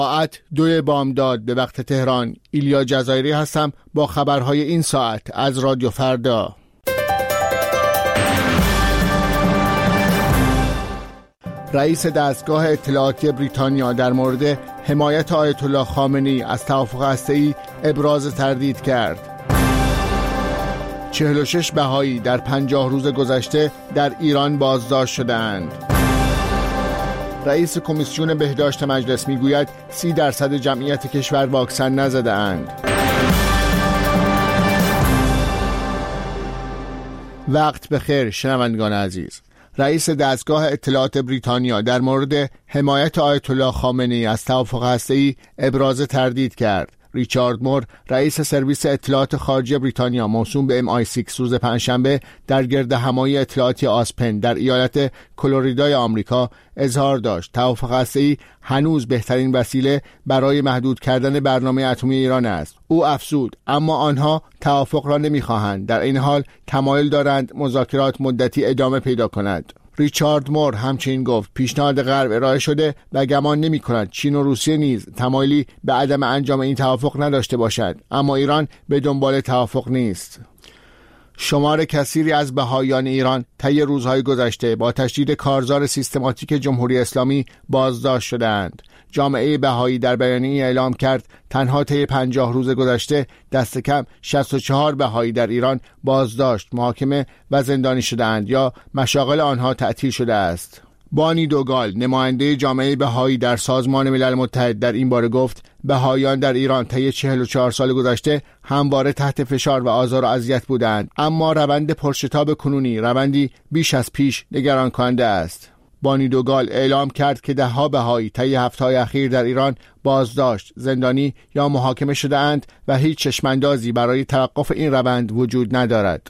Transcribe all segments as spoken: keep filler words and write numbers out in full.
ساعت دو بامداد به وقت تهران. ایلیا جزایری هستم با خبرهای این ساعت از رادیو فردا. رئیس دستگاه اطلاعاتی بریتانیا در مورد حمایت آیت الله خامنه‌ای از توافق هسته‌ای ابراز تردید کرد. چهل و شش بهایی در پنجاه روز گذشته در ایران بازداشت شدند. رئیس کمیسیون بهداشت مجلس میگوید سی درصد جمعیت کشور واکسن نزده اند. وقت بخیر شنوندگان عزیز. رئیس دستگاه اطلاعات بریتانیا در مورد حمایت آیت الله خامنه‌ای از توافق هسته‌ای ابراز تردید کرد. ریچارد مور رئیس سرویس اطلاعات خارجی بریتانیا موسوم به ام آی سیکس روز پنجشنبه در گردهمایی اطلاعاتی آسپن در ایالت کلریدای آمریکا اظهار داشت توافق هسته‌ای هنوز بهترین وسیله برای محدود کردن برنامه اتمی ایران است. او افزود اما آنها توافق را نمی‌خواهند، در این حال تمایل دارند مذاکرات مدتی ادامه پیدا کند. ریچارد مور همچنین گفت پیشنهاد غرب ارائه شده و گمان نمی کند چین و روسیه نیز تمایلی به عدم انجام این توافق نداشته باشد، اما ایران به دنبال توافق نیست. شمار کثیری از بهائیان ایران طی روزهای گذشته با تشدید کارزار سیستماتیک جمهوری اسلامی بازداشت شدند. جامعه بهایی در بیانیه‌ای اعلام کرد تنها طی پنجاه روز گذشته دست کم شصت و چهار بهایی در ایران بازداشت، محاکمه و زندانی شده‌اند یا مشاغل آنها تعطیل شده است. بانی دوگال نماینده جامعه بهایی در سازمان ملل متحد در این باره گفت بهاییان در ایران طی چهل و چهار سال گذشته همواره تحت فشار و آزار و اذیت بودند، اما روند پرشتاب کنونی روندی بیش از پیش نگران کننده است. بانی دوگال اعلام کرد که ده‌ها بهایی طی هفته‌های اخیر در ایران بازداشت، زندانی یا محاکمه شده اند و هیچ چشماندازی برای توقف این روند وجود ندارد.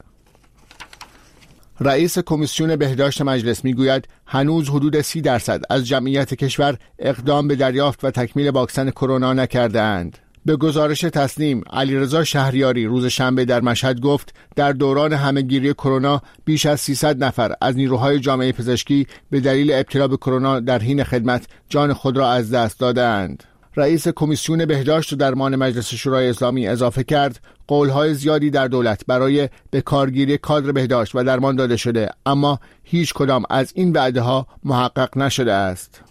رئیس کمیسیون بهداشت مجلس میگوید هنوز حدود سی درصد از جمعیت کشور اقدام به دریافت و تکمیل واکسن کرونا نکرده اند. به گزارش تسنیم، علیرضا شهریاری روز شنبه در مشهد گفت در دوران همهگیری کرونا بیش از سیصد نفر از نیروهای جامعه پزشکی به دلیل ابتلا به کرونا در حین خدمت جان خود را از دست دادند. رئیس کمیسیون بهداشت و درمان مجلس شورای اسلامی اضافه کرد قولهای زیادی در دولت برای به کارگیری کادر بهداشت و درمان داده شده، اما هیچ کدام از این وعده‌ها محقق نشده است.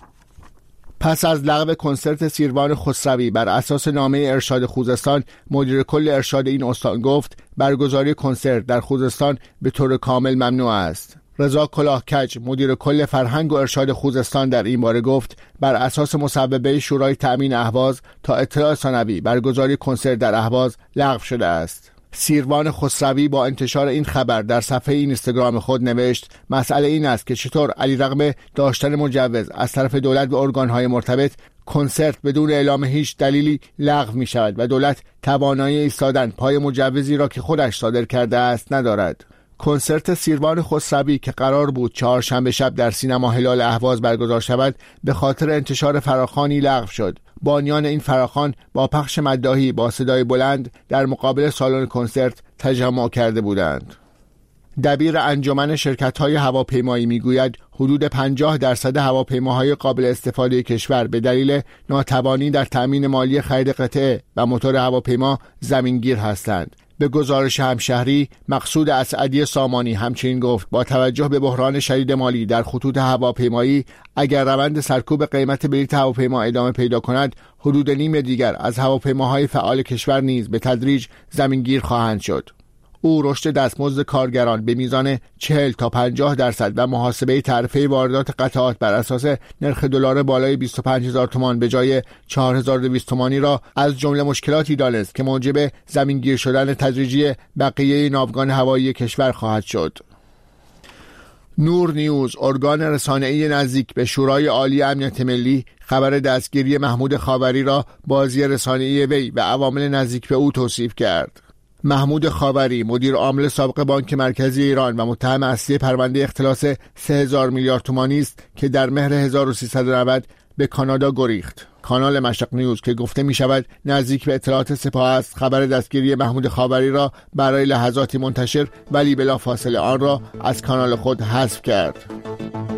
پس از لغو کنسرت سیروان خسروی بر اساس نامه ارشاد خوزستان، مدیر کل ارشاد این استان گفت برگزاری کنسرت در خوزستان به طور کامل ممنوع است. رضا کلاهکج مدیر کل فرهنگ و ارشاد خوزستان در این باره گفت بر اساس مصوبه شورای تأمین اهواز تا اطلاع ثانوی برگزاری کنسرت در اهواز لغو شده است. سیروان خسروی با انتشار این خبر در صفحه اینستاگرام خود نوشت مسئله این است که چطور علیرغم داشتن مجوز از طرف دولت به ارگانهای مرتبط کنسرت بدون اعلام هیچ دلیلی لغو می شود و دولت توانایی ایستادن پای مجوزی را که خودش صادر کرده است ندارد. کنسرت سیروان خسروی که قرار بود چهارشنبه شب در سینما هلال اهواز برگزار شود به خاطر انتشار فراخوانی لغو شد. بانیان این فراخوان با پخش مداحی با صدای بلند در مقابل سالن کنسرت تجمع کرده بودند. دبیر انجمن شرکت‌های هواپیمایی میگوید حدود پنجاه درصد هواپیماهای قابل استفاده کشور به دلیل ناتوانی در تأمین مالی خرید قطعه و موتور هواپیما زمینگیر هستند. به گزارش همشهری، مقصود اسعدی سامانی همچنین گفت با توجه به بحران شدید مالی در خطوط هواپیمایی اگر روند سرکوب قیمت بلیط هواپیما ادامه پیدا کند حدود نیم دیگر از هواپیماهای فعال کشور نیز به تدریج زمینگیر خواهند شد. او رشد دستمزد کارگران به میزان چهل تا پنجاه درصد و محاسبه تعرفه واردات قطعات بر اساس نرخ دلار بالای بیست و پنج هزار تومان به جای چهار هزار و دویست تومانی را از جمله مشکلاتی دانست که موجب زمینگیر شدن تدریجی بقیه ناوگان هوایی کشور خواهد شد. نور نیوز، ارگان رسانه‌ای نزدیک به شورای عالی امنیت ملی، خبر دستگیری محمود خاوری را بازی رسانه‌ای وی و عوامل نزدیک به او توصیف کرد. محمود خاوری مدیر عامل سابق بانک مرکزی ایران و متهم اصلی پرونده اختلاس سه هزار میلیارد تومانی است که در مهر هزار و سیصد و نود به کانادا گریخت. کانال مشرق نیوز که گفته می شود نزدیک به اطلاعات سپاه است خبر دستگیری محمود خاوری را برای لحظاتی منتشر ولی بلا فاصله آن را از کانال خود حذف کرد.